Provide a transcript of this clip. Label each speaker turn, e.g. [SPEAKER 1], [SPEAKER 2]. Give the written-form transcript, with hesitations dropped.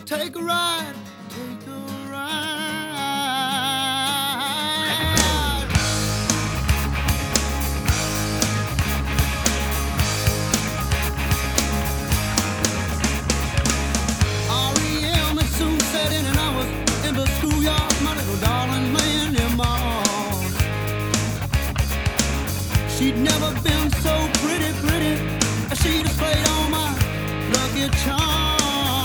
[SPEAKER 1] Take a ride, take a ride. REM had soon set in and I was in the schoolyard, my little darling man in my arms. She'd never been so pretty, pretty. She displayed all my lucky charms.